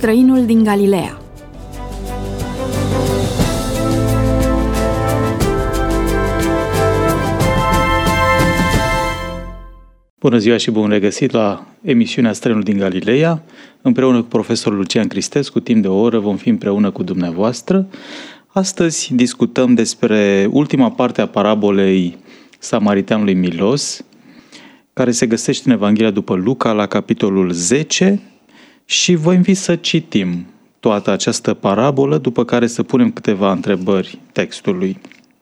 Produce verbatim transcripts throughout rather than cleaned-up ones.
Străinul din Galileea. Bună ziua și bun regăsit la emisiunea Străinul din Galileea. Împreună cu profesorul Lucian Cristescu, timp de o oră vom fi împreună cu dumneavoastră. Astăzi discutăm despre ultima parte a parabolei Samariteanului milos, care se găsește în Evanghelia după Luca la capitolul zece și vă invit să citim toată această parabolă, după care să punem câteva întrebări textului.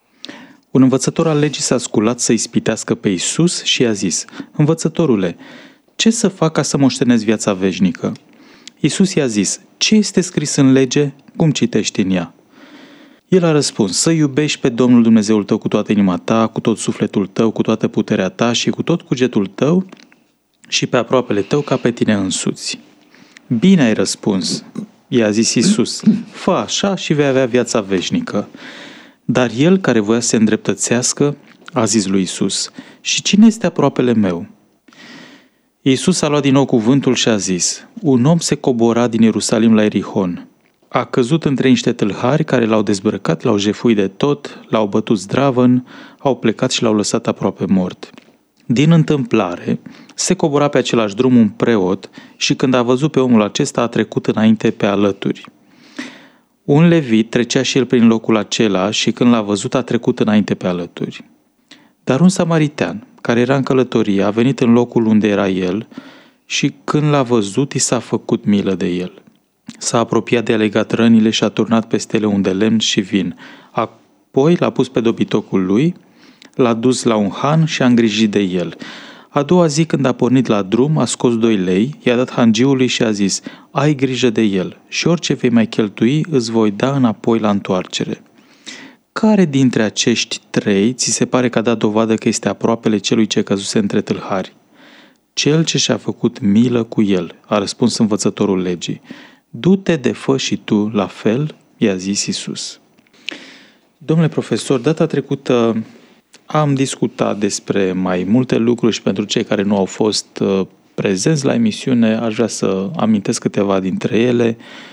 Un învățător al legii s-a sculat să ispitească pe Iisus și i-a zis: Învățătorule, ce să fac ca să moștenesc viața veșnică? Iisus i-a zis: Ce este scris în lege? Cum citești în ea? El a răspuns: Să iubești pe Domnul Dumnezeul tău cu toată inima ta, cu tot sufletul tău, cu toată puterea ta și cu tot cugetul tău și pe aproapele tău ca pe tine însuți. Bine ai răspuns, i-a zis Iisus, fă așa și vei avea viața veșnică. Dar el, care voia să se îndreptățească, a zis lui Iisus: Și cine este aproapele meu? Iisus a luat din nou cuvântul și a zis: Un om se cobora din Ierusalim la Ierihon. A căzut între niște tâlhari care l-au dezbrăcat, l-au jefuit de tot, l-au bătut zdravăn, au plecat și l-au lăsat aproape mort. Din întâmplare, se cobora pe același drum un preot și când a văzut pe omul acesta a trecut înainte pe alături. Un levit trecea și el prin locul acela și când l-a văzut a trecut înainte pe alături. Dar un samaritean, care era în călătorie, a venit în locul unde era el și când l-a văzut, i s-a făcut milă de el. S-a apropiat de a legat rănile și a turnat peste ele un de lemn și vin. Apoi l-a pus pe dobitocul lui, l-a dus la un han și a îngrijit de el. A doua zi, când a pornit la drum, a scos doi lei, i-a dat hangiului și a zis: Ai grijă de el și orice vei mai cheltui îți voi da înapoi la întoarcere. Care dintre acești trei ți se pare că a dat dovadă că este aproapele celui ce căzuse între tâlhari? Cel ce și-a făcut milă cu el, a răspuns învățătorul legii. Du-te de fă și tu la fel, i-a zis Iisus. Domnule profesor, data trecută am discutat despre mai multe lucruri și pentru cei care nu au fost prezenți la emisiune, aș vrea să amintesc câteva dintre ele.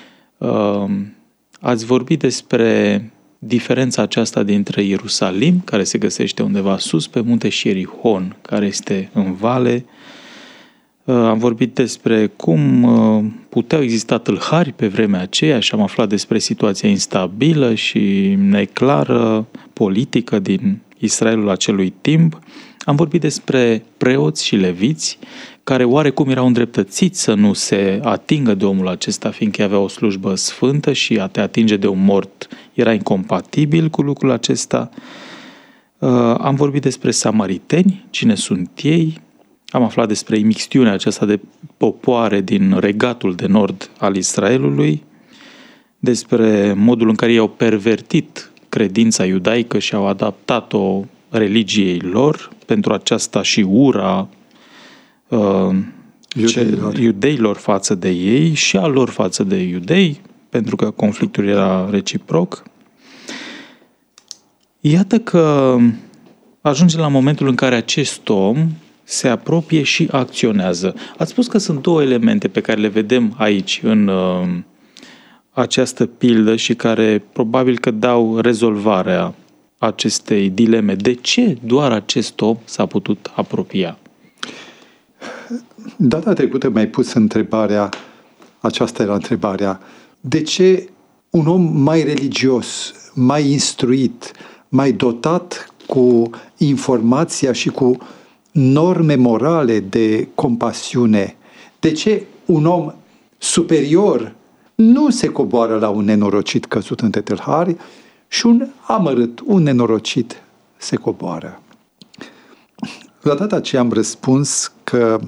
Ați vorbit despre diferența aceasta dintre Ierusalim, care se găsește undeva sus pe munte, și Ierihon, care este în vale. Am vorbit despre cum puteau exista tâlhari pe vremea aceea și am aflat despre situația instabilă și neclară politică din Israelul acelui timp. Am vorbit despre preoți și leviți care oarecum erau îndreptățiți să nu se atingă de omul acesta, fiindcă avea o slujbă sfântă și a te atinge de un mort era incompatibil cu lucrul acesta. Am vorbit despre samariteni, cine sunt ei. Am aflat despre imixtiunea aceasta de popoare din regatul de nord al Israelului, despre modul în care ei au pervertit credința iudaică și au adaptat-o religiei lor, pentru aceasta și ura uh, iudeilor. iudeilor față de ei și a lor față de iudei, pentru că conflictul era reciproc. Iată că ajunge la momentul în care acest om se apropie și acționează. Ați spus că sunt două elemente pe care le vedem aici în uh, această pildă și care probabil că dau rezolvarea acestei dileme. De ce doar acest om s-a putut apropia? Data trecută mi-ai pus întrebarea, aceasta era întrebarea, de ce un om mai religios, mai instruit, mai dotat cu informația și cu norme morale de compasiune, de ce un om superior nu se coboară la un nenorocit căzut între tâlhari și un amărât, un nenorocit se coboară? La data aceea am răspuns că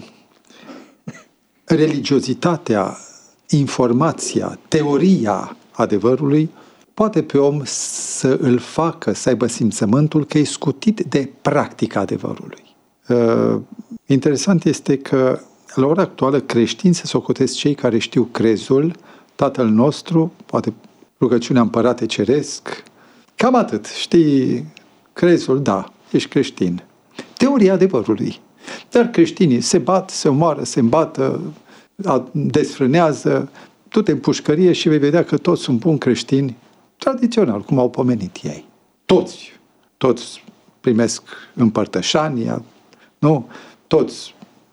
religiozitatea, informația, teoria adevărului poate pe om să îl facă să aibă simțământul că e scutit de practica adevărului. Uh, interesant este că la ora actuală creștini se socotesc cei care știu crezul, Tatăl nostru, poate rugăciunea Împărate Ceresc, cam atât. Știi crezul? Da, ești creștin. Teoria adevărului. Dar creștinii se bat, se omoară, se îmbată, desfrânează, du-te în pușcărie și vei vedea că toți sunt buni creștini, tradițional, cum au pomenit ei. Toți. Toți primesc împărtășania, nu? Toți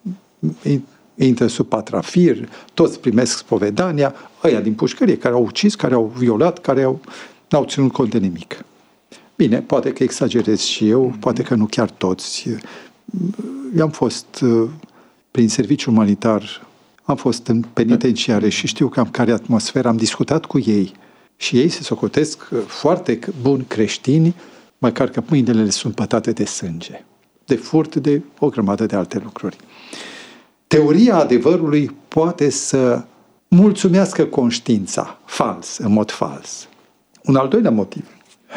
intră sub patrafir, toți primesc spovedania, ăia din pușcărie, care au ucis, care au violat, care au, n-au ținut cont de nimic. Bine, poate că exagerez și eu, poate că nu chiar toți. Eu am fost prin serviciu umanitar, am fost în penitenciare și știu cam care atmosferă, am discutat cu ei și ei se socotesc foarte buni creștini, măcar că mâinile le sunt pătate de sânge, de furt, de o grămadă de alte lucruri. Teoria adevărului poate să mulțumească conștiința, fals, în mod fals. Un al doilea motiv.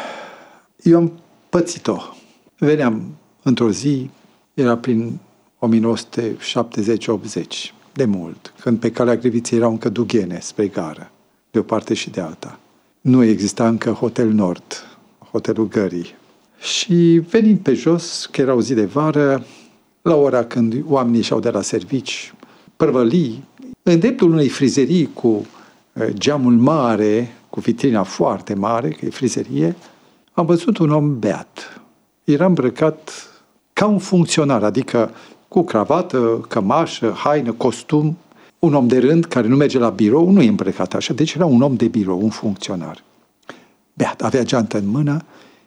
Eu am pățit-o. Veneam într-o zi, era prin o mie nouă sute șaptezeci optzeci, de mult, când pe calea Griviței erau încă dughene spre gară, de o parte și de alta. Nu exista încă Hotel Nord, Hotelul Gării. Și venind pe jos, că era o zi de vară, la ora când oamenii și-au de la servici, prăvălii, în dreptul unei frizerii cu geamul mare, cu vitrina foarte mare, că e frizerie, am văzut un om beat. Era îmbrăcat ca un funcționar, adică cu cravată, cămașă, haină, costum. Un om de rând care nu merge la birou, nu e îmbrăcat așa, deci era un om de birou, un funcționar. Beat, avea geantă în mână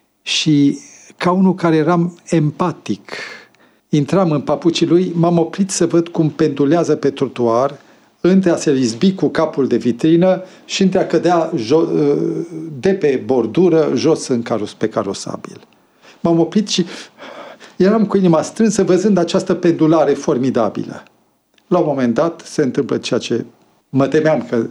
și ca unul care eram empatic, intram în papucii lui, m-am oprit să văd cum pendulează pe trotuar, între a se izbi cu capul de vitrină și între a cădea jo- de pe bordură jos în caros, pe carosabil. M-am oprit și eram cu inima strânsă văzând această pendulare formidabilă. La un moment dat se întâmplă ceea ce mă temeam că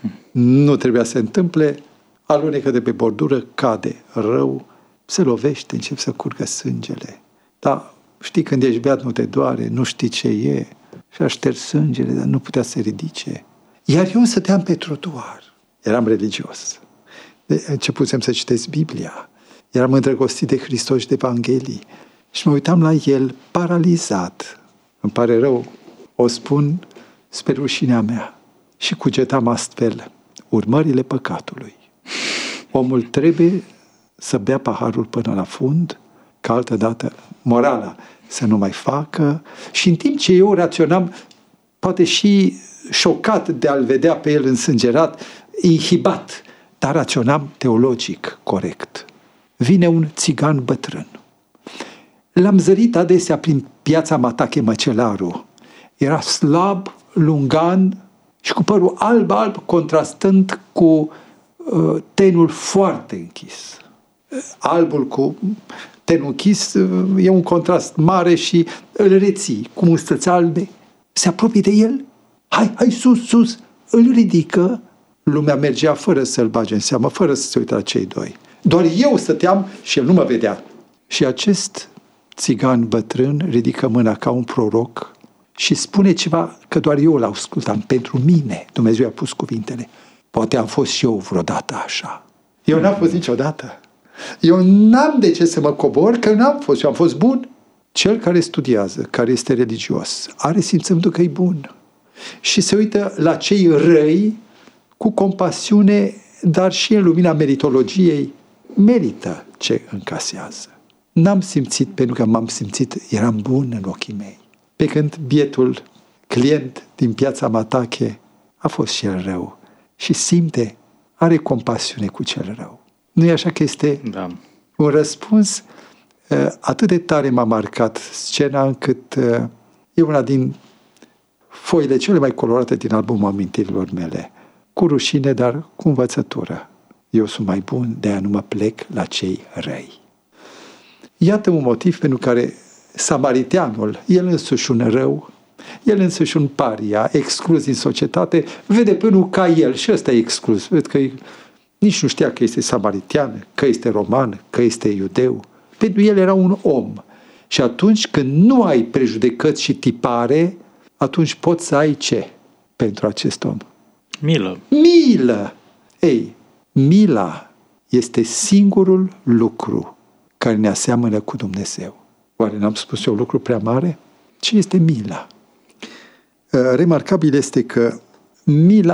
nu trebuia să se întâmple, alunecă de pe bordură, cade rău, se lovește, încep să curgă sângele. Dar știi, când ești beat nu te doare, nu știi ce e, și a șters sângele, dar nu putea să se ridice. Iar eu stăteam pe trotuar. Eram religios. Începusem să citesc Biblia. Eram îndrăgostit de Hristos și de Evanghelii. Și mă uitam la el paralizat. Îmi pare rău, o spun spre rușinea mea. Și cugetam astfel urmările păcatului. Omul trebuie să bea paharul până la fund, că altădată morala să nu mai facă. Și în timp ce eu raționam, poate și șocat de a-l vedea pe el însângerat, inhibat, dar raționam teologic corect. Vine un țigan bătrân. L-am zărit adesea prin piața Matache Măcelaru. Era slab, lungan și cu părul alb-alb, contrastând cu uh, tenul foarte închis. Albul cu tenul închis uh, e un contrast mare și îl reții cu mustăți albe. Se apropie de el. Hai, hai, sus, sus! Îl ridică. Lumea mergea fără să-l bage în seamă, fără să se uite la cei doi. Doar eu stăteam și el nu mă vedea. Și acest țigan bătrân ridică mâna ca un proroc și spune ceva că doar eu l-ascultam. Pentru mine Dumnezeu a pus cuvintele. Poate am fost și eu vreodată așa. Eu n-am fost niciodată. Eu n-am de ce să mă cobor, că n-am fost. Eu am fost bun. Cel care studiază, care este religios, are simțământul că e bun. Și se uită la cei răi cu compasiune, dar și în lumina meritologiei merită ce încasează. N-am simțit, pentru că m-am simțit, eram bun în ochii mei. Pe când bietul client din piața Matache a fost și el rău și simte, are compasiune cu cel rău. Nu e așa că este da. Un răspuns? Atât de tare m-a marcat scena încât e una din foile cele mai colorate din albumul amintirilor mele. Cu rușine, dar cu învățătură. Eu sunt mai bun, de-aia nu mă plec la cei răi. Iată un motiv pentru care samariteanul, el însuși un rău, el însuși un paria, exclus din societate, vede pe unul ca el și ăsta e exclus. Vede că nici nu știa că este samaritean, că este roman, că este iudeu. Pentru el era un om. Și atunci când nu ai prejudecăți și tipare, atunci poți să ai ce pentru acest om? Milă. Milă! Ei, mila este singurul lucru care ne aseamănă cu Dumnezeu. Oare n-am spus eu lucru prea mare? Ce este mila? Remarcabil este că mila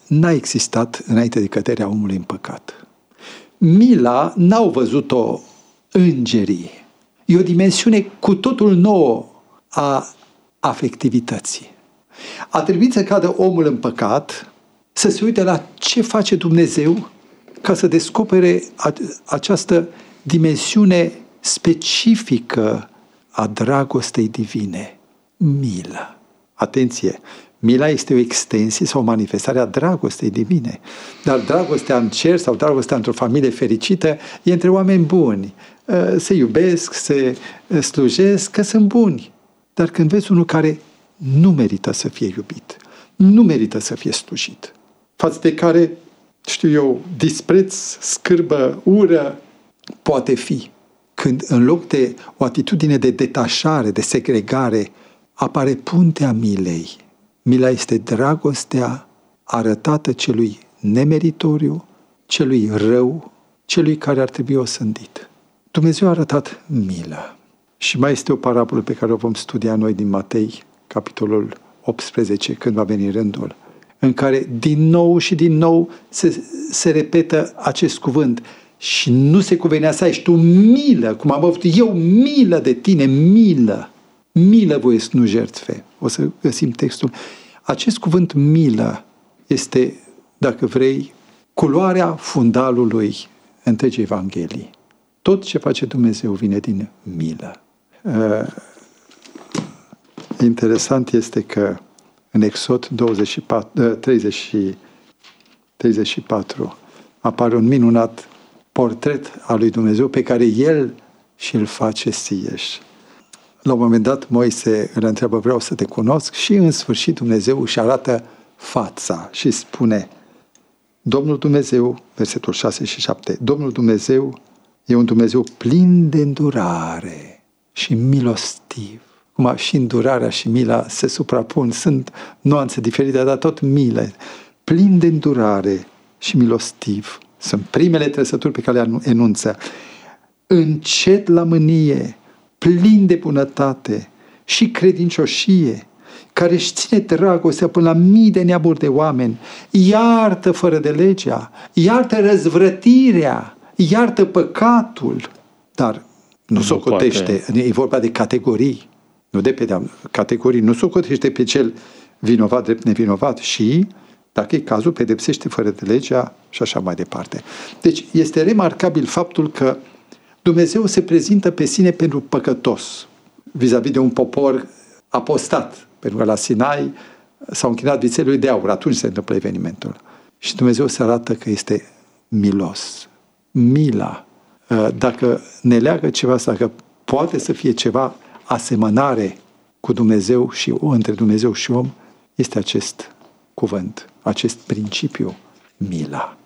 n-a existat înainte de căderea omului în păcat. Mila n-au văzut-o îngerii. E o dimensiune cu totul nouă a afectivității. A trebuit să cadă omul în păcat, să se uite la ce face Dumnezeu ca să descopere această dimensiune specifică a dragostei divine. Milă. Atenție! Mila este o extensie sau o manifestare a dragostei divine. Dar dragostea în cer sau dragostea într-o familie fericită e între oameni buni. Se iubesc, se slujesc, că sunt buni. Dar când vezi unul care nu merită să fie iubit, nu merită să fie slujit, față de care, știu eu, dispreț, scârbă, ură, poate fi. Când în loc de o atitudine de detașare, de segregare, apare puntea milei. Mila este dragostea arătată celui nemeritoriu, celui rău, celui care ar trebui osândit. Dumnezeu a arătat milă. Și mai este o parabolă pe care o vom studia noi din Matei, capitolul optsprezece, când va veni rândul, în care din nou și din nou se, se repetă acest cuvânt. Și nu se cuvenea să ai și tu milă, cum am avut eu milă de tine, milă. Milă voiesc, nu jertfe. O să găsim textul. Acest cuvânt milă este, dacă vrei, culoarea fundalului întregii Evanghelii. Tot ce face Dumnezeu vine din milă. Uh, interesant este că în Exod douăzeci și patru, uh, treizeci, treizeci și patru apare un minunat portret al lui Dumnezeu pe care El și-l face sieș. La un moment dat Moise îl întreabă, vreau să te cunosc, și în sfârșit Dumnezeu își arată fața și spune, Domnul Dumnezeu, versetul șase și șapte, Domnul Dumnezeu e un Dumnezeu plin de îndurare și milostiv. Cum și îndurarea și mila se suprapun, sunt nuanțe diferite, dar tot milă. Plin de îndurare și milostiv. Sunt primele trăsături pe care le enunță. Încet la mânie, plin de bunătate și credincioșie, care își ține dragostea până la mii de neamuri de oameni, iartă fără de legea, iartă răzvrătirea, iartă păcatul, dar nu socotește, e vorba de categorii, nu de pe categorii, nu socotește pe cel vinovat drept nevinovat și, dacă e cazul, pedepsește fără de legea și așa mai departe. Deci este remarcabil faptul că Dumnezeu se prezintă pe sine pentru păcătos, vis-a-vis de un popor apostat, pentru că la Sinai s-au închinat vițelului de aur, atunci se întâmplă evenimentul. Și Dumnezeu se arată că este milos. Mila, dacă ne leagă ceva, dacă poate să fie ceva asemănare cu Dumnezeu și între Dumnezeu și om, este acest cuvânt, acest principiu, mila.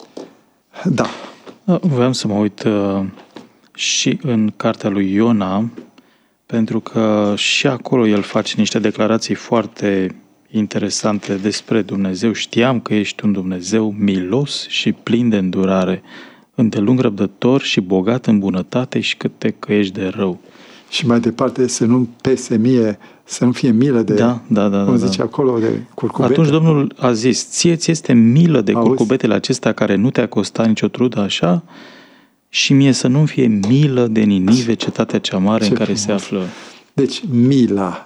Da. Vreau să mă uit uh, și în cartea lui Iona, pentru că și acolo el face niște declarații foarte interesante despre Dumnezeu. Știam că ești un Dumnezeu milos și plin de îndurare, îndelung răbdător și bogat în bunătate și cât te căiești de rău. Și mai departe, să nu-mi pese mie, să nu fie milă de, da, da, da, cum da, zice da. acolo, de curcubete. Atunci Domnul a zis, ție ți este milă de Auzi? curcubetele acestea care nu te-a costat nicio trudă așa, și mie să nu fie milă de Ninive, cetatea cea mare. Ce în care frumos. Se află. Deci mila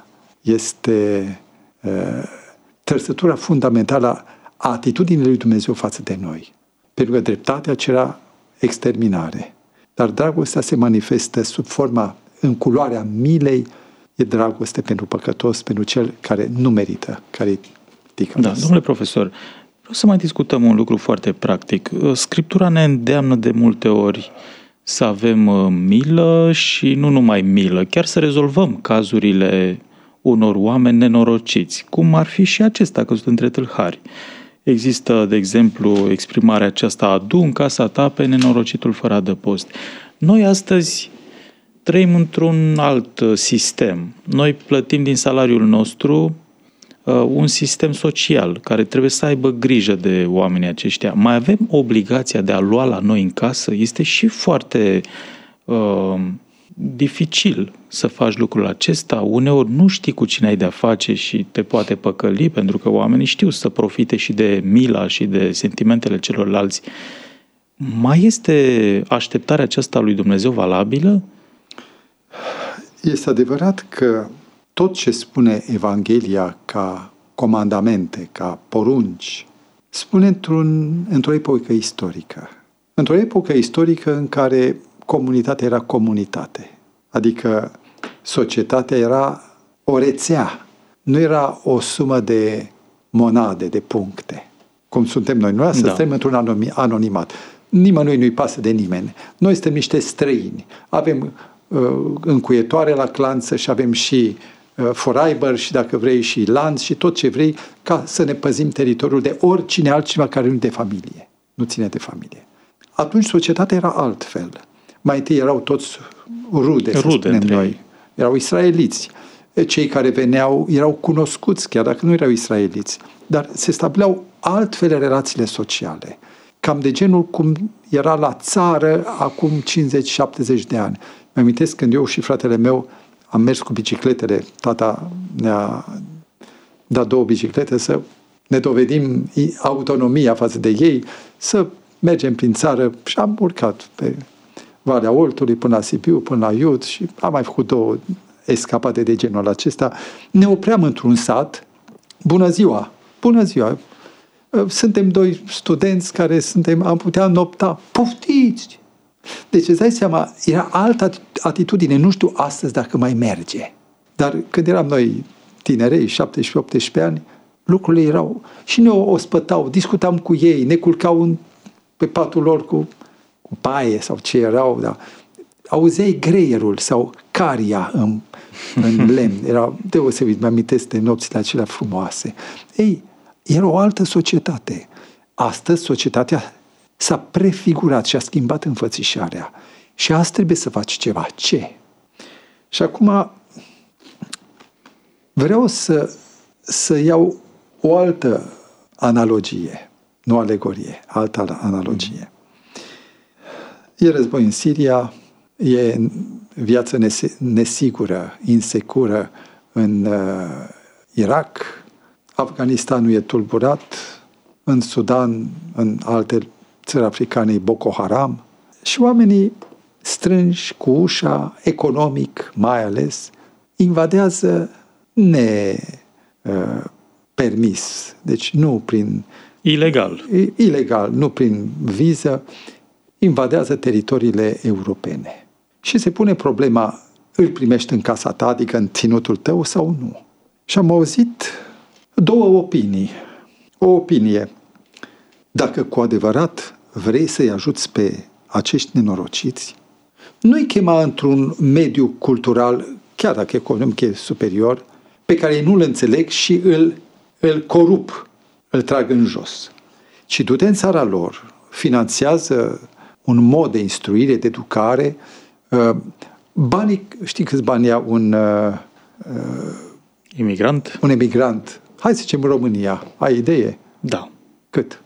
este uh, trăsătura fundamentală a atitudinii lui Dumnezeu față de noi. Pentru că dreptatea cerea exterminare. Dar dragostea se manifestă sub forma, în culoarea milei, e dragoste pentru păcătos, pentru cel care nu merită, care e ticălos. Da, domnule profesor, vreau să mai discutăm un lucru foarte practic. Scriptura ne îndeamnă de multe ori să avem milă și nu numai milă, chiar să rezolvăm cazurile unor oameni nenorociți, cum ar fi și acesta căzut între tâlhari. Există, de exemplu, exprimarea aceasta, adu în casa ta pe nenorocitul fără adăpost. Noi astăzi trăim într-un alt sistem. Noi plătim din salariul nostru uh, un sistem social care trebuie să aibă grijă de oamenii aceștia. Mai avem obligația de a lua la noi în casă? Este și foarte uh, dificil să faci lucrul acesta. Uneori nu știi cu cine ai de-a face și te poate păcăli, pentru că oamenii știu să profite și de mila și de sentimentele celorlalți. Mai este așteptarea aceasta lui Dumnezeu valabilă? Este adevărat că tot ce spune Evanghelia ca comandamente, ca porunci, spune într-un, într-o epocă istorică. Într-o epocă istorică în care comunitatea era comunitate. Adică societatea era o rețea. Nu era o sumă de monade, de puncte, cum suntem noi. Noi să da. Suntem într-un anonimat. Nimănui nu-i pasă de nimeni. Noi suntem niște străini. Avem uh, încuietoare la clanță și avem și uh, foraiber și, dacă vrei, și lanț și tot ce vrei, ca să ne păzim teritoriul de oricine altceva care nu de familie. Nu ține de familie. Atunci societatea era altfel. Mai întâi erau toți rude, să rude spunem noi. Ei. Erau israeliți. Cei care veneau erau cunoscuți, chiar dacă nu erau israeliți. Dar se stabileau altfel relațiile sociale. Cam de genul cum era la țară acum cincizeci șaptezeci de ani. Mă amintesc când eu și fratele meu am mers cu bicicletele. Tata ne-a dat două biciclete să ne dovedim autonomia față de ei, să mergem prin țară și am urcat pe Valea Oltului până la Sibiu, până la Iud și am mai făcut două escapade de genul acesta. Ne opream într-un sat. Bună ziua! Bună ziua! Suntem doi studenți care suntem, am putea nopta. Poftiți! Deci îți dai seama, era altă atitudine. Nu știu astăzi dacă mai merge. Dar când eram noi tinerei, șaptesprezece optsprezece ani, lucrurile erau și ne ospătau, discutam cu ei, ne culcau în, pe patul lor cu, cu paie sau ce erau, dar auzeai greierul sau caria în, în lemn. Era deosebit, mă amintesc de nopțile acelea frumoase. Ei, era o altă societate. Astăzi societatea s-a prefigurat și a schimbat înfățișarea. Și azi trebuie să faci ceva. Ce? Și acum vreau să, să iau o altă analogie, nu alegorie, altă analogie. E război în Siria, e viață nesigură, insecură în uh, Irak, Afganistanul e tulburat, în Sudan, în alte țări africane, Boko Haram, și oamenii strânși cu ușa, economic mai ales, invadează nepermis, deci nu prin... Ilegal. Ilegal, nu prin viză, invadează teritoriile europene. Și se pune problema, îl primești în casa ta, adică în ținutul tău sau nu? Și am auzit două opinii. O opinie, dacă cu adevărat vrei să-i ajuți pe acești nenorociți, nu-i chema într-un mediu cultural, chiar dacă economic e superior, pe care ei nu-l înțeleg și îl, îl corup, îl trag în jos. Ci du-te în țara lor, finanțează un mod de instruire, de educare. Banii, știi câți bani ia un... Uh, imigrant? Un emigrant. Hai să zicem în România. Ai idee? Da. Cât?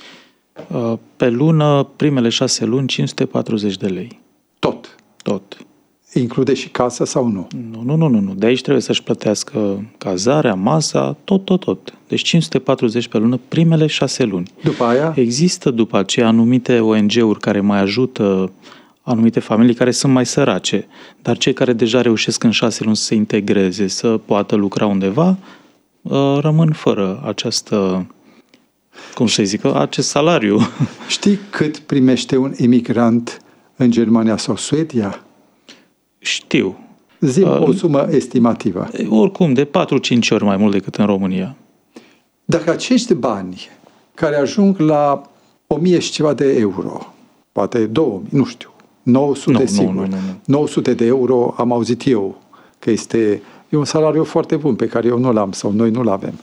Pe lună, primele șase luni, cinci sute patruzeci de lei. Tot? Tot. Include și casa sau nu? Nu, nu, nu, nu, nu. De aici trebuie să-și plătească cazarea, masa, tot, tot, tot. Deci cinci sute patruzeci pe lună, primele șase luni. După aia? Există după aceea anumite O N G-uri care mai ajută anumite familii care sunt mai sărace, dar cei care deja reușesc în șase luni să se integreze, să poată lucra undeva, rămân fără această, cum să zic, acest salariu. Știi cât primește un imigrant în Germania sau Suedia? Știu. Zi-mi uh, o sumă estimativă. Oricum, de patru-cinci ori mai mult decât în România. Dacă acești bani care ajung la o mie și ceva de euro, poate două mii, nu știu, nouă sute nu, sigur, nu, nu, nu. nouă sute de euro am auzit eu că este e un salariu foarte bun pe care eu nu l-am sau noi nu l-avem.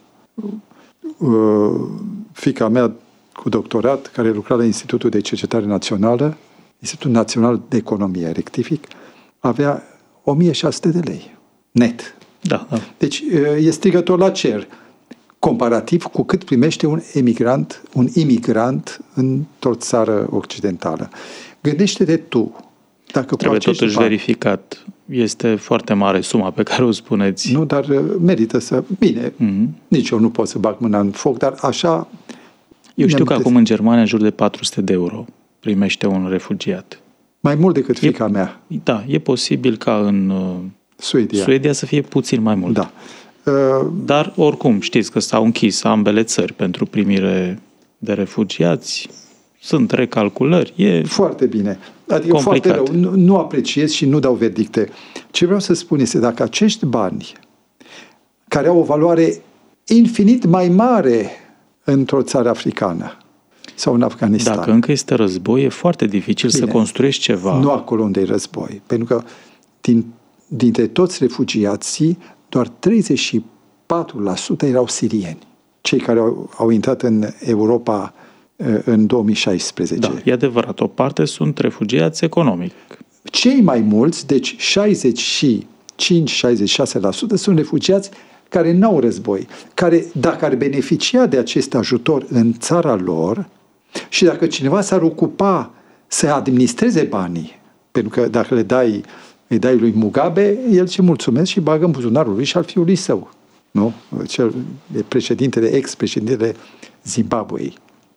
Uh, fiica mea cu doctorat, care lucra la Institutul de Cercetare Națională, Institutul Național de Economie, rectific, avea o mie șase sute de lei, net. Da, da. Deci e strigător la cer, comparativ cu cât primește un emigrant, un imigrant într-o țară occidentală. Gândește-te tu, Dacă trebuie totuși bani, verificat. Este foarte mare suma pe care o spuneți. Nu, dar merită să... Bine, mm-hmm. nici eu nu pot să bag mâna în foc, dar așa... Eu știu că acum în Germania în jur de patru sute de euro primește un refugiat. Mai mult decât fiica e, mea. Da, e posibil ca în Suedia. Suedia să fie puțin mai mult. Da. Dar oricum știți că s-au închis ambele țări pentru primire de refugiați. Sunt recalculări. E foarte bine. Adică complicat. Foarte rău. Nu, nu apreciez și nu dau verdicte. Ce vreau să spun este dacă acești bani care au o valoare infinit mai mare într-o țară africană sau în Afganistan. Dacă încă este război, e foarte dificil bine, să construiești ceva. Nu acolo unde e război. Pentru că din, dintre toți refugiații, doar treizeci și patru la sută erau sirieni. Cei care au, au intrat în Europa în două mii șaisprezece. Da, e adevărat. O parte sunt refugiați economic. Cei mai mulți, deci șaizeci și cinci șaizeci și șase la sută, sunt refugiați care n-au război, care dacă ar beneficia de acest ajutor în țara lor și dacă cineva s-ar ocupa să administreze banii, pentru că dacă le dai, îi dai lui Mugabe, el ce mulțumesc și bagă în buzunarul lui și al fiului său. Nu? Cel președintele, ex-președintele Zimbabwei,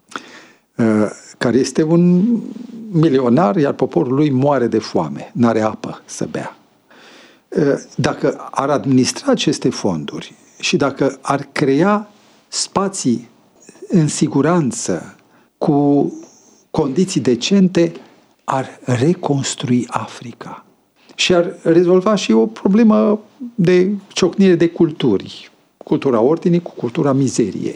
care este un milionar, iar poporul lui moare de foame, n-are apă să bea. Dacă ar administra aceste fonduri și dacă ar crea spații în siguranță, cu condiții decente, ar reconstrui Africa. Și ar rezolva și o problemă de ciocnire de culturi. Cultura ordinii cu cultura mizeriei.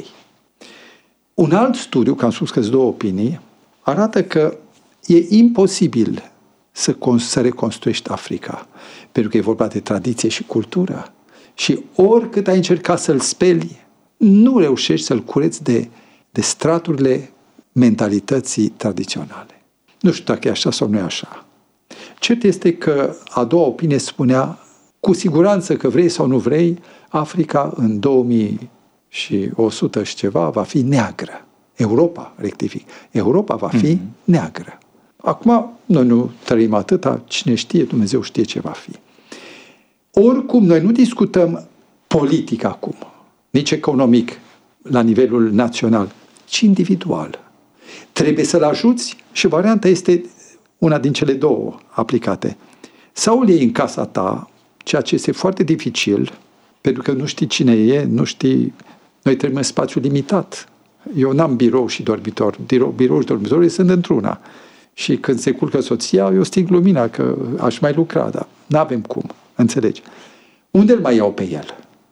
Un alt studiu, că am spus că sunt două opinii, arată că e imposibil să, să reconstruiești Africa. Pentru că e vorba de tradiție și cultură. Și oricât ai încercat să-l speli, nu reușești să-l cureți de, de straturile mentalității tradiționale. Nu știu dacă e așa sau nu e așa. Cert este că a doua opinie spunea, cu siguranță că vrei sau nu vrei, Africa în două mii o sută și ceva va fi neagră. Europa, rectific, Europa va fi mm-hmm. neagră. Acum, noi nu trăim atâta, cine știe, Dumnezeu știe ce va fi. Oricum, noi nu discutăm politic acum, nici economic, la nivelul național, ci individual. Trebuie să-l ajuți și varianta este una din cele două aplicate. Sau îl iei în casa ta, ceea ce este foarte dificil, pentru că nu știi cine e, nu știi... Noi trăim în spațiu limitat. Eu n-am birou și dormitor. Birou, birou și dormitor sunt într-una. Și când se culcă soția, eu sting lumina, că aș mai lucra, dar n-avem cum. Înțelegi? Unde îl mai iau pe el?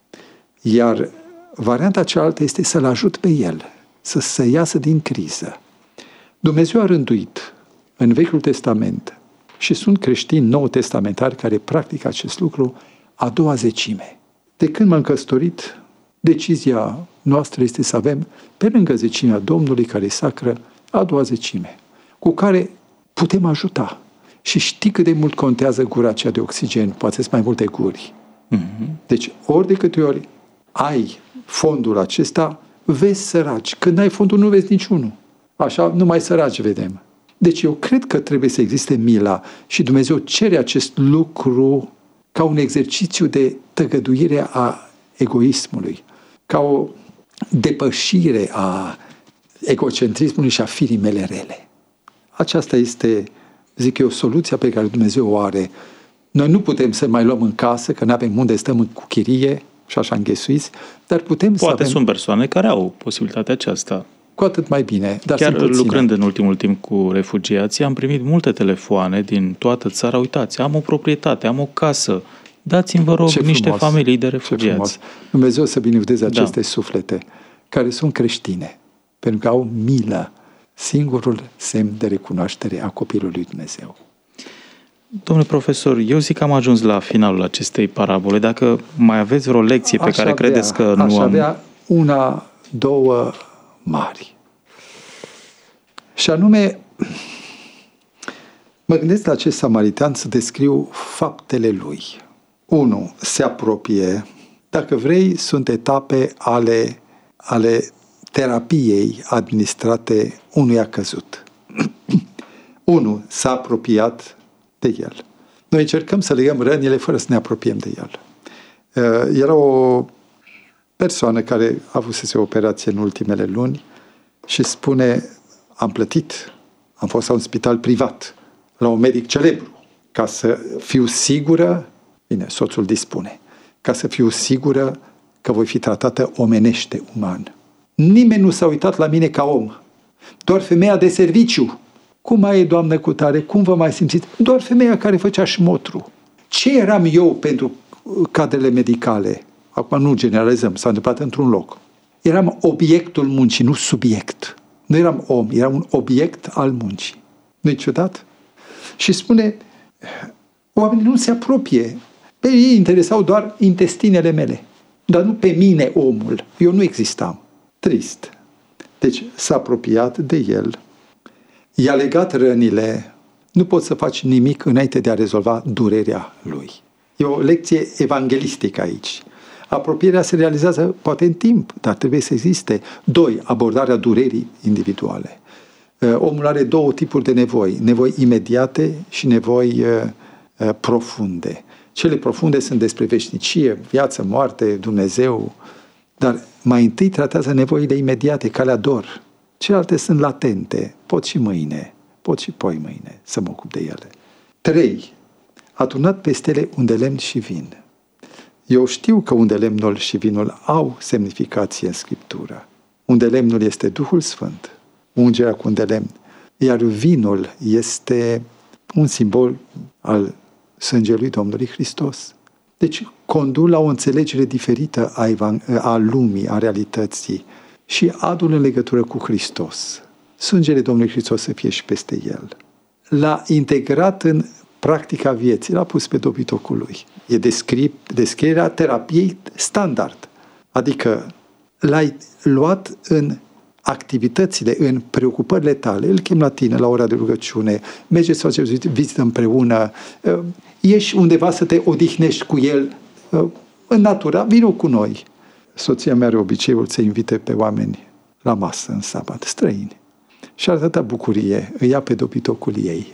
Iar varianta cealaltă este să-l ajut pe el, să se iasă din criză. Dumnezeu a rânduit în Vechiul Testament, și sunt creștini nou testamentari care practică acest lucru, a doua zecime. De când m-am căsătorit, decizia noastră este să avem, pe lângă zecimea Domnului care e sacră, a doua zecime, cu care putem ajuta. Și știi cât de mult contează gura aceea de oxigen, poate să mai multe guri. Mm-hmm. Deci, ori de câte ori ai fondul acesta, vezi săraci. Când ai fondul, nu vezi niciunul. Așa, numai săraci vedem. Deci eu cred că trebuie să existe mila și Dumnezeu cere acest lucru ca un exercițiu de tăgăduire a egoismului, ca o depășire a egocentrismului și a firii mele rele. Aceasta este, zic eu, soluția pe care Dumnezeu o are. Noi nu putem să mai luăm în casă, că nu avem unde stăm cu chirie și așa înghesuiți, dar putem Poate să avem... sunt persoane care au posibilitatea aceasta. Cu atât mai bine. Dar chiar lucrând în ultimul timp cu refugiații, am primit multe telefoane din toată țara. Uitați, am o proprietate, am o casă. Dați-mi, vă rog, niște familii de refugiați. Dumnezeu să binecuvânteze aceste da. suflete care sunt creștine, pentru că au milă, singurul semn de recunoaștere a copilului Dumnezeu. Domnule profesor, eu zic că am ajuns la finalul acestei parabole. Dacă mai aveți vreo lecție pe aș care avea, credeți că nu aș am... Aș avea una, două mari. Și anume, mă gândesc la acest samaritan să descriu faptele lui. Unu, se apropie. Dacă vrei, sunt etape ale, ale terapiei administrate unuia căzut. Unu, s-a apropiat de el. Noi încercăm să legăm rănile fără să ne apropiem de el. Era o persoană care a avut o operație în ultimele luni și spune, am plătit, am fost la un spital privat, la un medic celebru, ca să fiu sigură, bine, soțul dispune, ca să fiu sigură că voi fi tratată omenește, uman. Nimeni nu s-a uitat la mine ca om. Doar femeia de serviciu. Cum mai e, doamnă cutare? Cum vă mai simțiți? Doar femeia care făcea șmotru. Ce eram eu pentru cadrele medicale? Acum nu generalizăm, s-a întâmplat într-un loc. Eram obiectul muncii, nu subiect. Nu eram om, eram un obiect al muncii. Nu-i ciudat? Și spune, oamenii nu se apropie. Pe ei interesau doar intestinele mele, dar nu pe mine, omul. Eu nu existam. Trist. Deci s-a apropiat de el, i-a legat rănile, nu poți să faci nimic înainte de a rezolva durerea lui. E o lecție evanghelistică aici. Apropierea se realizează poate în timp, dar trebuie să existe. Doi, abordarea durerii individuale. Omul are două tipuri de nevoi, nevoi imediate și nevoi uh, profunde. Cele profunde sunt despre veșnicie, viață, moarte, Dumnezeu, dar mai întâi tratează nevoile imediate, calea dor. Celelalte sunt latente, pot și mâine, pot și poi mâine să mă ocup de ele. Trei, a turnat peste ele unde lemn și vin. Eu știu că unde lemnul și vinul au semnificație în Scriptură. Unde lemnul este Duhul Sfânt, ungerea cu unde lemn, iar vinul este un simbol al sângelui Domnului Hristos. Deci conduc la o înțelegere diferită a, evang- a lumii, a realității și adu-l în legătură cu Hristos. Sângele Domnului Hristos să fie și peste el. L-a integrat în practica vieții, l-a pus pe dobitocul lui. E descri- descrierea terapiei standard. Adică l-ai luat în activitățile, în preocupările tale, îl chem la tine la ora de rugăciune, mergeți să faceți vizită împreună, ieși undeva să te odihnești cu el în natura, vină cu noi. Soția mea are obiceiul să invite pe oameni la masă în sabat, străini. Și are atâta bucurie, îi ia pe dobitocul ei.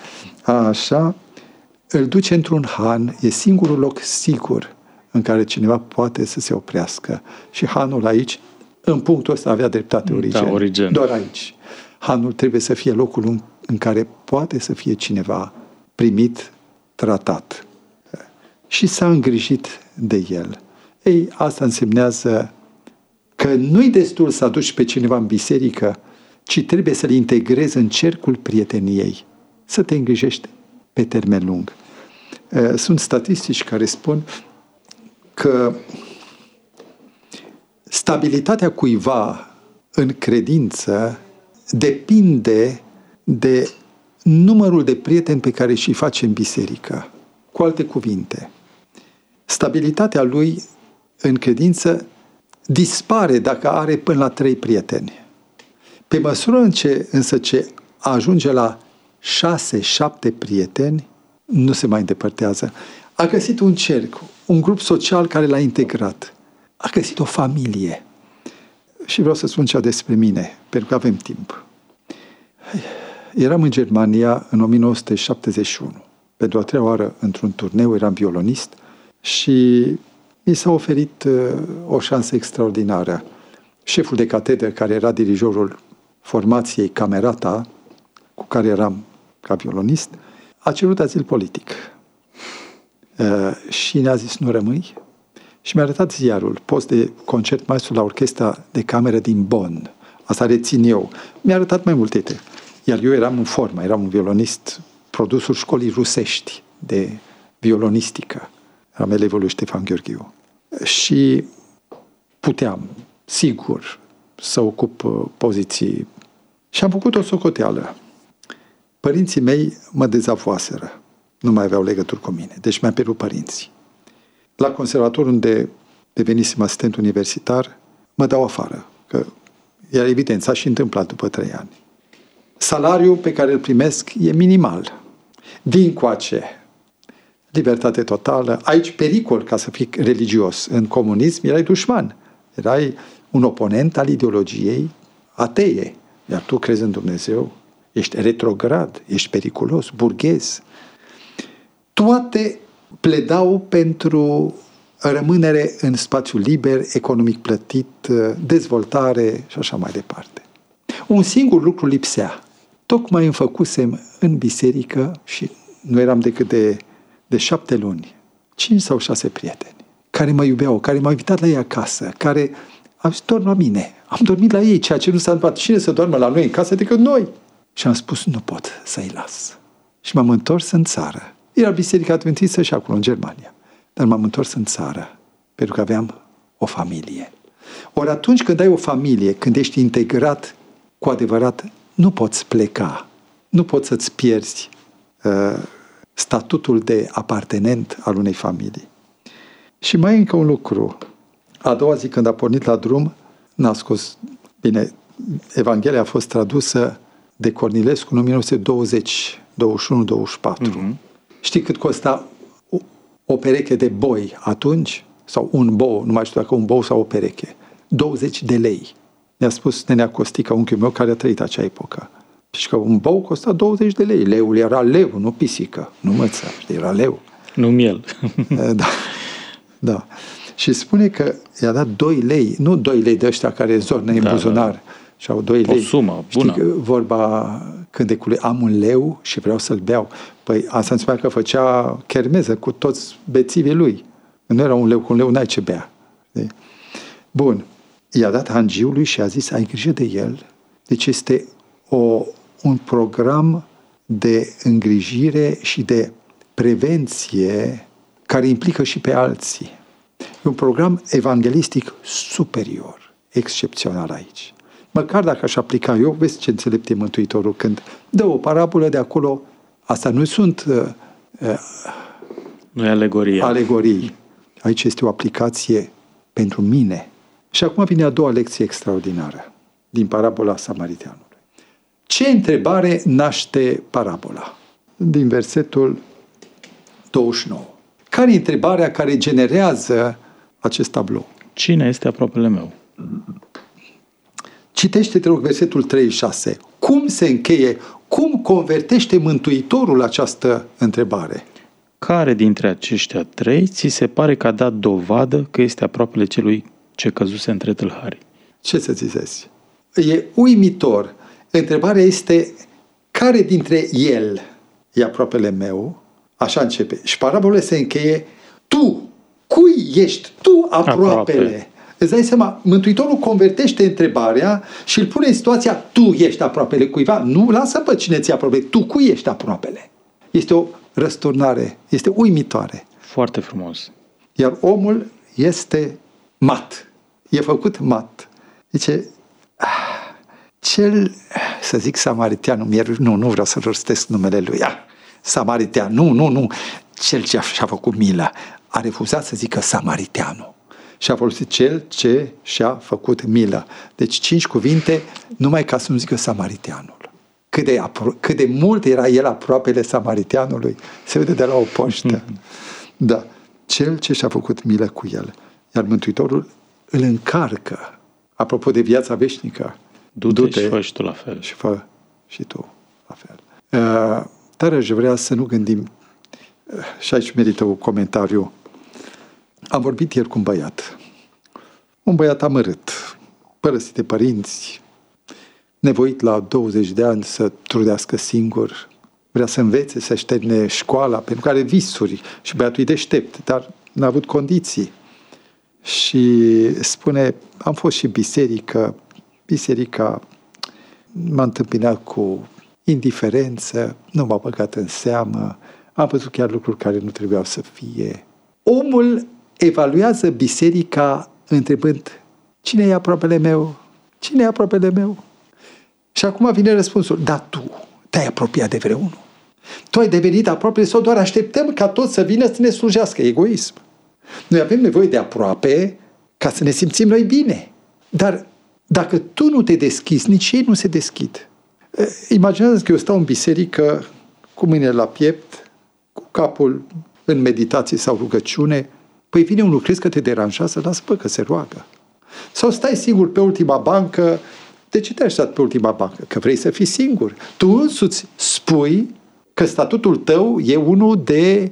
Așa, îl duce într-un han, e singurul loc sigur în care cineva poate să se oprească. Și hanul aici, în punctul ăsta, avea dreptate Origen. Da, Origen. Doar aici. Hanul trebuie să fie locul în, în care poate să fie cineva primit, tratat. Și s-a îngrijit de el. Ei, asta însemnează că nu-i destul să aduci pe cineva în biserică, ci trebuie să-l integrezi în cercul prieteniei. Să te îngrijești pe termen lung. Sunt statistici care spun că stabilitatea cuiva în credință depinde de numărul de prieteni pe care și-i face în biserică. Cu alte cuvinte, stabilitatea lui în credință dispare dacă are până la trei prieteni. Pe măsură în ce, însă ce ajunge la șase, șapte prieteni, nu se mai îndepărtează. A găsit un cerc, un grup social care l-a integrat. A găsit o familie. Și vreau să spun cea despre mine, pentru că avem timp. Eram în Germania în o mie nouă sute șaptezeci și unu. Pentru a treia oară, într-un turneu, eram violonist și mi s-a oferit uh, o șansă extraordinară. Șeful de catedră, care era dirijorul formației Camerata, cu care eram ca violonist, a cerut azil politic. Uh, și ne-a zis, nu rămâi? Și mi-a arătat ziarul, post de concert maestru la orchestra de cameră din Bonn. Asta rețin eu. Mi-a arătat mai multe. Iar eu eram în formă, eram un violonist, produsul școlii rusești de violonistică. Eram elevul lui Ștefan Gheorghiu. Și puteam, sigur, să ocup poziții. Și am făcut o socoteală. Părinții mei mă dezavoaseră. Nu mai aveau legături cu mine. Deci mi-am pierdut părinții. La conservator, unde devenisem asistent universitar, mă dau afară. Că era evident, s-a și întâmplat după trei ani. Salariul pe care îl primesc e minimal. Din coace, libertate totală. Aici pericol ca să fii religios. În comunism erai dușman. Erai un oponent al ideologiei atee. Iar tu crezi în Dumnezeu, ești retrograd, ești periculos, burghez. toate pledau pentru rămânere în spațiu liber, economic plătit, dezvoltare și așa mai departe. Un singur lucru lipsea. Tocmai îmi făcusem în biserică, și nu eram decât de, de șapte luni, cinci sau șase prieteni, care mă iubeau, care m-au invitat la ei acasă, care au zis, dorm la mine. Am dormit la ei, ceea ce nu s-a întâmplat. Cine să doarmă la noi în casă decât noi? Și am spus, nu pot să-i las. Și m-am întors în țară. Era biserica adventistă și acolo, în Germania. Dar m-am întors în țară, pentru că aveam o familie. Ori atunci când ai o familie, când ești integrat cu adevărat, nu poți pleca, nu poți să-ți pierzi uh, statutul de apartenent al unei familii. Și mai e încă un lucru. A doua zi, când a pornit la drum, n-a scos, bine, Evanghelia a fost tradusă de Cornilescu în o mie nouă sute douăzeci, douăzeci și unu douăzeci și patru. Mm-hmm. Știi cât costa o, o pereche de boi atunci? Sau un bou, nu mai știu dacă un bou sau o pereche. douăzeci de lei. Ne-a spus nenea Costică, unchiul meu, care a trăit acea epocă. Și că un bou costa douăzeci de lei. Leul era leu, nu pisică, nu măță, știi, era leu. Nu miel. Da, da. Și spune că i-a dat doi lei, nu doi lei de ăștia care zornă în da, buzunar, da. Și au doi lei. O sumă bună. Știi vorba cântecului, am un leu și vreau să-l beau. Păi asta înseamnă că făcea chermeză cu toți bețivii lui. Nu era un leu cu un leu, n-ai ce bea. Știi? Bun. I-a dat hangiului și a zis, ai grijă de el. Deci este o, un program de îngrijire și de prevenție care implică și pe alții. E un program evanghelistic superior, excepțional aici. Măcar dacă aș aplica eu, vezi ce înțelept e Mântuitorul când dă o parabolă de acolo. Asta nu sunt uh, uh, nu e alegorie. alegorii. Aici este o aplicație pentru mine. Și acum vine a doua lecție extraordinară din parabola Samariteanului. Ce întrebare naște parabola? Din versetul douăzeci și nouă. Care e întrebarea care generează acest tablou? Cine este aproapele meu? Citește, te rog, versetul treizeci și șase. Cum se încheie, cum convertește Mântuitorul această întrebare? Care dintre aceștia trei ți se pare că a dat dovadă că este aproapele celui ce căzuse între tâlhari? Ce să zisezi? E uimitor. Întrebarea este, care dintre el e aproapele meu? Așa începe. Și parabola se încheie, tu, cui ești tu aproapele? Aproape. Îți dai seama, Mântuitorul convertește întrebarea și îl pune în situația, tu ești aproapele cuiva. Nu, lasă pe cine ți-e aproape, tu cui ești aproapele? Este o răsturnare, este uimitoare. Foarte frumos. Iar omul este mat. E făcut mat. Zice, cel, să zic samariteanul, nu, nu vreau să rostesc numele lui, ah, samaritean, nu, nu, nu, cel ce și-a făcut milă, a refuzat să zică samariteanul. Și a folosit cel ce și-a făcut milă. Deci cinci cuvinte, numai ca să nu zică samariteanul. Cât de, apro- cât de mult era el aproapele samariteanului, se vede de la o poștă. Mm-hmm. Da, cel ce și-a făcut milă cu el. Iar Mântuitorul îl încarcă. Apropo de viața veșnică, du-te, du-te și fă și tu la fel. Și fă și tu la fel. Uh, dar aș vrea să nu gândim, uh, și aici merită un comentariu. Am vorbit ieri cu un băiat. Un băiat amărât, părăsit de părinți, nevoit la douăzeci de ani să trudească singur, vrea să învețe, să-și termine școala, pentru că are visuri și băiatul e deștept, dar n-a avut condiții. Și spune, am fost și biserică, biserica m-a întâmpinat cu indiferență, nu m-a băgat în seamă, am văzut chiar lucruri care nu trebuiau să fie. Omul evaluează biserica întrebând, cine e aproapele meu? Cine e aproapele meu? Și acum vine răspunsul, da, tu te-ai apropiat de vreunul. Tu ai devenit aproape sau doar așteptăm ca toți să vină să ne slujească. Egoism. Noi avem nevoie de aproape ca să ne simțim noi bine. Dar dacă tu nu te deschizi, nici ei nu se deschid. Imaginează că eu stau în biserică cu mâinile la piept, cu capul în meditație sau rugăciune, păi vine unul, crezi că te deranjează? Lasă, bă, că se roagă. Sau stai singur pe ultima bancă. De ce te-ai așteptat pe ultima bancă? Că vrei să fii singur. Tu însuți spui că statutul tău e unul de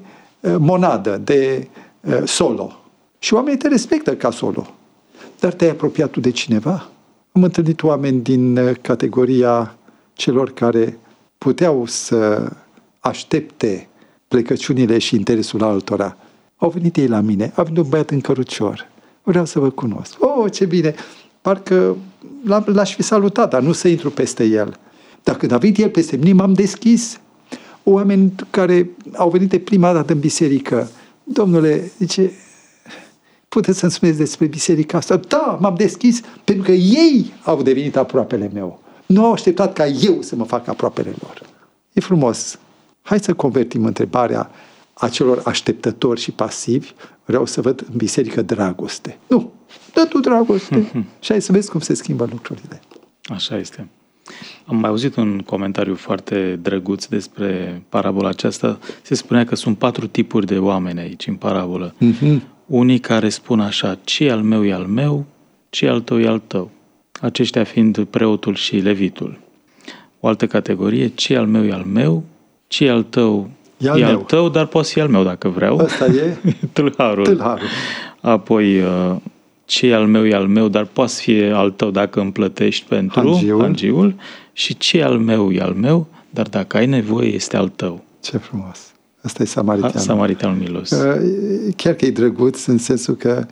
monadă, de solo. Și oamenii te respectă ca solo. Dar te-ai apropiat tu de cineva? Am întâlnit oameni din categoria celor care puteau să aștepte plecăciunile și interesul altora. Au venit ei la mine, a venit un băiat în cărucior. Vreau să vă cunosc. Oh, ce bine! Parcă l-aș fi salutat, dar nu să intru peste el. Dar când a venit el peste mine, m-am deschis. Oameni care au venit de prima dată în biserică. Domnule, zice, puteți să-mi spuneți despre biserica asta? Da, m-am deschis pentru că ei au devenit aproapele meu. Nu au așteptat ca eu să mă fac aproapele lor. E frumos. Hai să convertim întrebarea acelor așteptători și pasivi. Vreau să văd în biserică dragoste. Nu, dă tu dragoste. Și hai să vezi cum se schimbă lucrurile. Așa este. Am mai auzit un comentariu foarte drăguț despre parabola aceasta. Se spunea că sunt patru tipuri de oameni aici, în parabolă. Mm-hmm. Unii care spun așa, ce al meu e al meu, ce al tău e al tău. Aceștia fiind preotul și levitul. O altă categorie, ce al meu e al meu, ce al tău e al, e al tău, dar poate fi al meu dacă vreau. Asta e tâlharul. tâlharul. Apoi, ce al meu e al meu, dar poate fi al tău dacă îmi plătești pentru hangiul. hangiul. Și ce al meu e al meu, dar dacă ai nevoie este al tău. Ce frumos. Asta e samariteanul. Samariteanul milos. Chiar că e drăguț în sensul că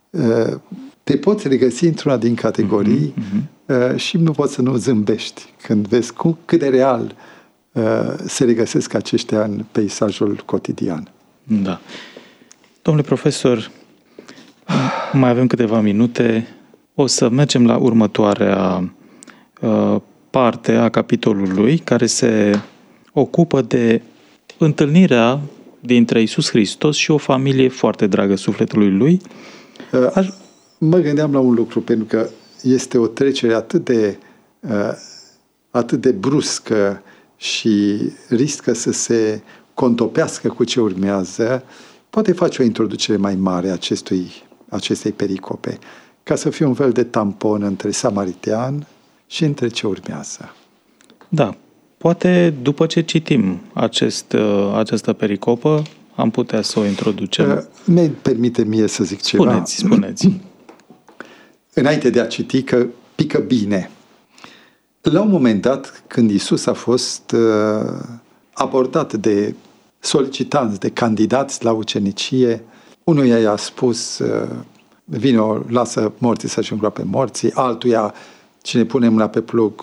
te poți regăsi într-una din categorii mm-hmm. și nu poți să nu zâmbești când vezi cum, cât de real se regăsesc aceștia în peisajul cotidian. Da. Domnule profesor, mai avem câteva minute. O să mergem la următoarea uh, parte a capitolului care se ocupă de întâlnirea dintre Iisus Hristos și o familie foarte dragă sufletului lui. Uh, Aș... Mă gândeam la un lucru, pentru că este o trecere atât de, uh, atât de bruscă și riscă să se contopească cu ce urmează. Poate face o introducere mai mare a acestui, acestei pericope, ca să fie un fel de tampon între samaritean și între ce urmează. Da, poate după ce citim acest, această pericopă, am putea să o introducem. Uh, mi permite mie să zic ceva. Spuneți, spuneți. Înainte de a citi, că pică bine. La un moment dat, când Iisus a fost uh, abordat de solicitanți, de candidați la ucenicie, unuia i-a spus, uh, vino, lasă morții să-și îngroape morții, altuia, cine pune mâna pe plug,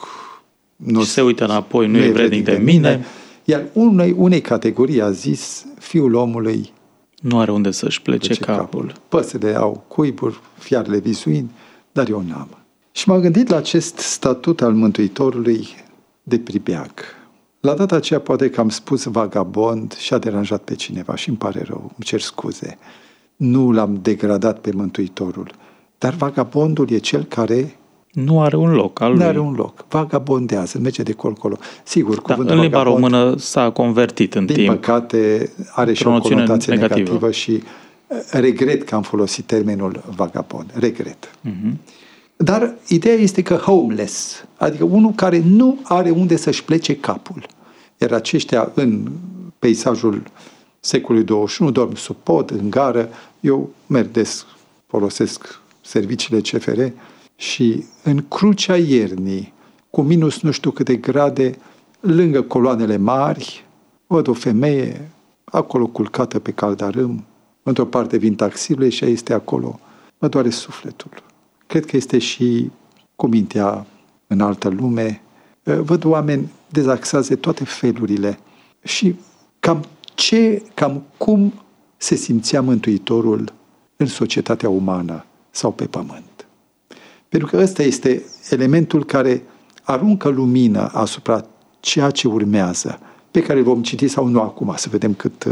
nu se uită înapoi, nu, nu e vrednic de, de mine. mine. Iar unei, unei categorii a zis, fiul omului nu are unde să-și plece, plece capul. capul. Păsările au cuiburi, fiarele visuind, dar eu n-am. Și m-am gândit la acest statut al Mântuitorului de pribeag. La data aceea poate că am spus vagabond și a deranjat pe cineva și îmi pare rău, îmi cer scuze. Nu l-am degradat pe Mântuitorul. Dar vagabondul e cel care nu are un loc al lui. Nu are un loc. Vagabondează, merge de colo-colo. Sigur, da, cuvântul în limba română s-a convertit în din timp. Din păcate are și o conotație negativă. negativă și regret că am folosit termenul vagabond. Regret. Uh-huh. Dar ideea este că homeless, adică unul care nu are unde să-și plece capul. Iar aceștia în peisajul secolului douăzeci și unu dorm sub pod, în gară. Eu merg des, folosesc serviciile C F R și în crucea iernii, cu minus nu știu câte grade, lângă coloanele mari, văd o femeie acolo culcată pe caldarâm, într-o parte vin taxiurile și ea este acolo. Mă doare sufletul. Cred că este și cu mintea în altă lume. Văd oameni dezaxați de toate felurile și cam ce, cam cum se simțea Mântuitorul în societatea umană sau pe pământ. Pentru că ăsta este elementul care aruncă lumină asupra ceea ce urmează, pe care îl vom citi sau nu acum, să vedem cât...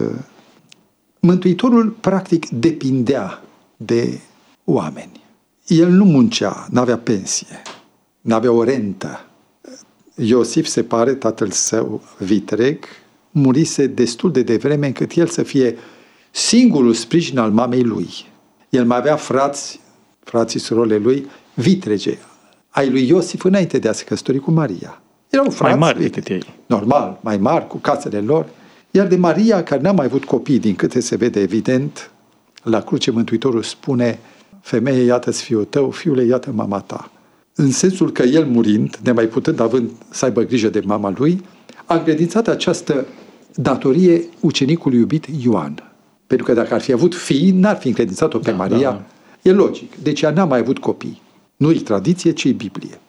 Mântuitorul, practic, depindea de oameni. El nu muncea, n-avea pensie, n-avea o rentă. Iosif, se pare, tatăl său vitreg, murise destul de devreme încât el să fie singurul sprijin al mamei lui. El mai avea frați, frații surorile lui, vitrege, ai lui Iosif înainte de a se căsători cu Maria. Erau frați mai mari decât ei. Normal, mai mari, cu casele lor. Iar de Maria, care n-a mai avut copii, din câte se vede evident, la cruce Mântuitorul spune: femeie, iată-ți fiul tău, fiule, iată mama ta. În sensul că el murind, nemai putând având să aibă grijă de mama lui, a încredințat această datorie ucenicului iubit Ioan. Pentru că dacă ar fi avut fii, n-ar fi încredințat-o pe da, Maria. Da, da. E logic. Deci ea n-a mai avut copii. Nu-i tradiție, ci Biblie.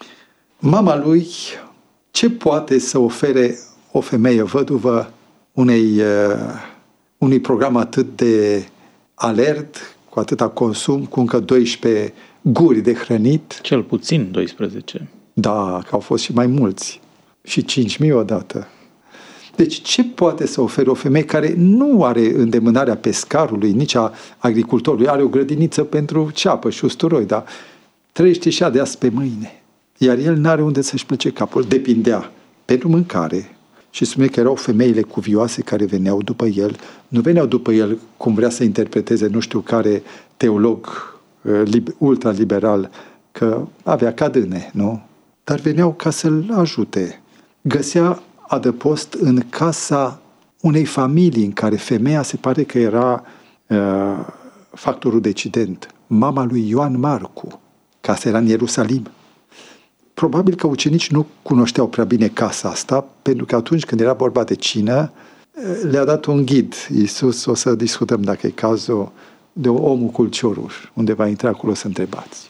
Mama lui, ce poate să ofere o femeie văduvă unei, uh, unui program atât de alert, cu atâta consum, cu încă doisprezece guri de hrănit? Cel puțin doisprezece. Da, că au fost și mai mulți. Și cinci mii odată. Deci ce poate să ofere o femeie care nu are îndemânarea pescarului, nici a agricultorului, are o grădiniță pentru ceapă și usturoi, dar trăiește și de azi pe mâine. Iar el n-are unde să-și plece capul. Depindea pentru mâncare. Și spune că erau femeile cuvioase care veneau după el. Nu veneau după el cum vrea să interpreteze nu știu care teolog ultraliberal, că avea cadâne, nu? Dar veneau ca să-l ajute. Găsea adăpost în casa unei familii în care femeia se pare că era uh, factorul decident. Mama lui Ioan Marcu. Casa era în Ierusalim. Probabil că ucenicii nu cunoșteau prea bine casa asta, pentru că atunci când era vorba de cină, le-a dat un ghid. Iisus, o să discutăm dacă e cazul, de omul culciorul, unde va intra acolo să întrebați.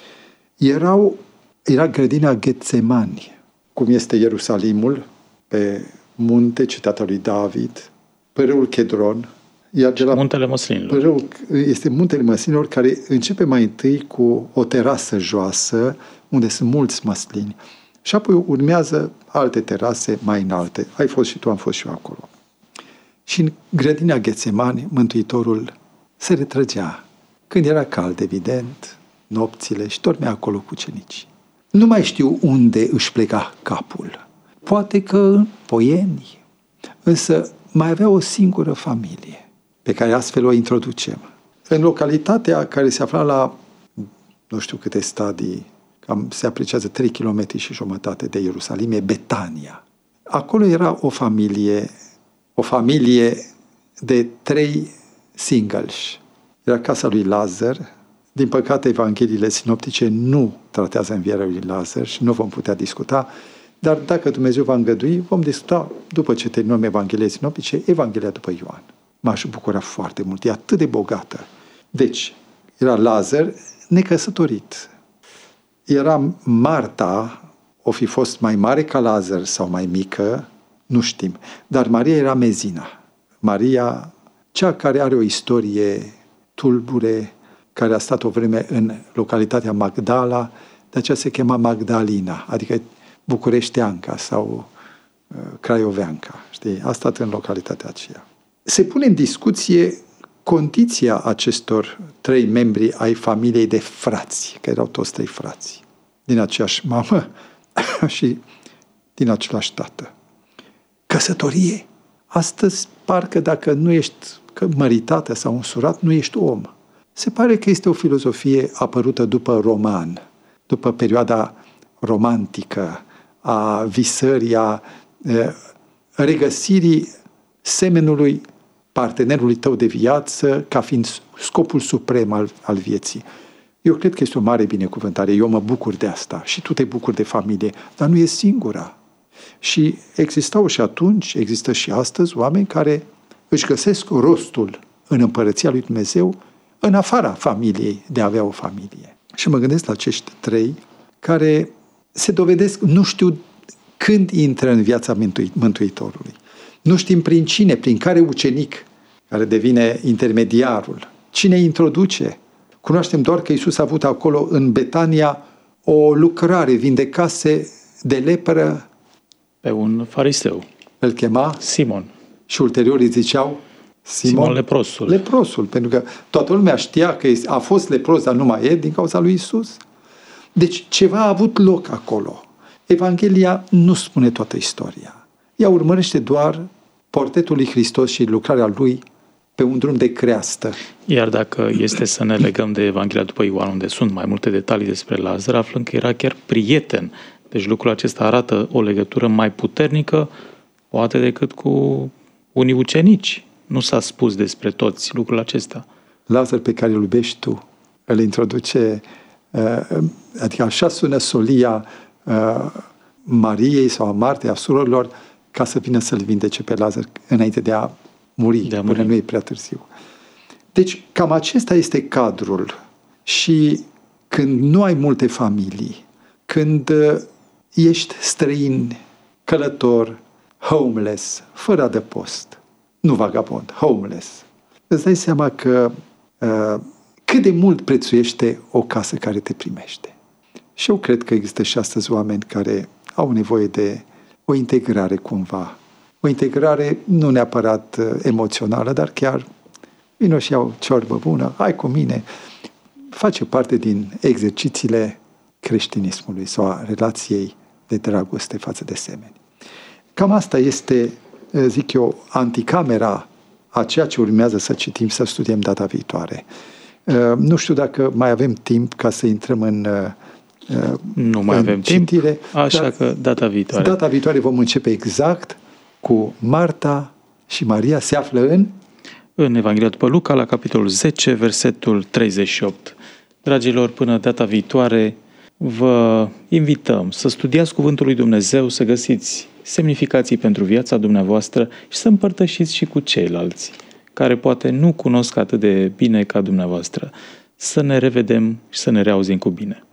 Erau, era grădina Ghetsemani, cum este Ierusalimul, pe munte, cetatea lui David, pe râul Chedron. Iar de la Muntele Măslinilor. Râul, este Muntele Măslinilor, care începe mai întâi cu o terasă joasă, unde sunt mulți măslini. Și apoi urmează alte terase mai înalte. Ai fost și tu, am fost și eu acolo. Și în grădina Ghetsemani, Mântuitorul se retrăgea. Când era cald, evident, nopțile, și dormea acolo cu ucenicii. Nu mai știu unde își pleca capul. Poate că în Poieni. Însă mai avea o singură familie, pe care astfel o introducem. În localitatea care se afla la, nu știu câte stadii, cam se apreciază trei kilometri și jumătate de Ierusalim, e Betania. Acolo era o familie, o familie de trei singles. Era casa lui Lazar. Din păcate, evangheliile sinoptice nu tratează învierea lui Lazar și nu vom putea discuta, dar dacă Dumnezeu va îngădui, vom discuta, după ce terminăm evangheliile sinoptice, Evanghelia după Ioan. M-aș bucura foarte mult, e atât de bogată. Deci, era Lazar necăsătorit. Era Marta, o fi fost mai mare ca Lazar sau mai mică, nu știm. Dar Maria era mezina. Maria, cea care are o istorie tulbure, care a stat o vreme în localitatea Magdala, de aceea se chema Magdalina, adică bucureșteanca sau uh, craioveanca. Știi? A stat în localitatea aceea. Se pune în discuție condiția acestor trei membri ai familiei de frați, că erau toți trei frați, din aceeași mamă și din același tată. Căsătorie. Astăzi, parcă dacă nu ești măritată sau însurat, nu ești om. Se pare că este o filozofie apărută după roman, după perioada romantică, a visării, a regăsirii semenului partenerului tău de viață ca fiind scopul suprem al, al vieții. Eu cred că este o mare binecuvântare. Eu mă bucur de asta și tu te bucuri de familie, dar nu e singura. Și existau și atunci, există și astăzi oameni care își găsesc rostul în împărăția lui Dumnezeu în afara familiei, de a avea o familie. Și mă gândesc la acești trei care se dovedesc, nu știu când intră în viața Mântuitorului. Nu știm prin cine, prin care ucenic care devine intermediarul. Cine îi introduce? Cunoaștem doar că Iisus a avut acolo în Betania o lucrare, vindecase de lepră pe un fariseu. Îl chema Simon. Și ulterior îi ziceau Simon, Simon leprosul. Leprosul, pentru că toată lumea știa că a fost lepros, dar nu mai e din cauza lui Iisus. Deci ceva a avut loc acolo. Evanghelia nu spune toată istoria. Ea urmărește doar portretul lui Hristos și lucrarea lui pe un drum de creastă. Iar dacă este să ne legăm de Evanghelia după Ioan, unde sunt mai multe detalii despre Lazar, aflăm că era chiar prieten. Deci lucrul acesta arată o legătură mai puternică, poate decât cu unii ucenici. Nu s-a spus despre toți lucrul acesta. Lazar pe care îl iubești tu, îl introduce, adică așa sună solia Mariei sau a Martei, a surorilor, ca să vină să-l vindece pe Lazar înainte de a muri, de a până muri. nu e prea târziu. Deci, cam acesta este cadrul. Și când nu ai multe familii, când ești străin, călător, homeless, fără adăpost, nu vagabond, homeless, îți dai seama că uh, cât de mult prețuiește o casă care te primește. Și eu cred că există și astăzi oameni care au nevoie de o integrare cumva. O integrare nu neapărat uh, emoțională, dar chiar vino și iau ciorbă bună, hai cu mine. Face parte din exercițiile creștinismului sau a relației de dragoste față de semeni. Cam asta este, zic eu, anticamera a ceea ce urmează să citim, să studiem data viitoare. Nu știu dacă mai avem timp ca să intrăm în Nu mai în avem citire, timp, așa dar că data viitoare. Data viitoare vom începe exact cu Marta și Maria. Se află în În Evanghelia după Luca, la capitolul zece, versetul treizeci și opt. Dragilor, până data viitoare, vă invităm să studiați Cuvântul lui Dumnezeu, să găsiți semnificații pentru viața dumneavoastră și să împărtășiți și cu ceilalți, care poate nu cunosc atât de bine ca dumneavoastră. Să ne revedem și să ne reauzim cu bine.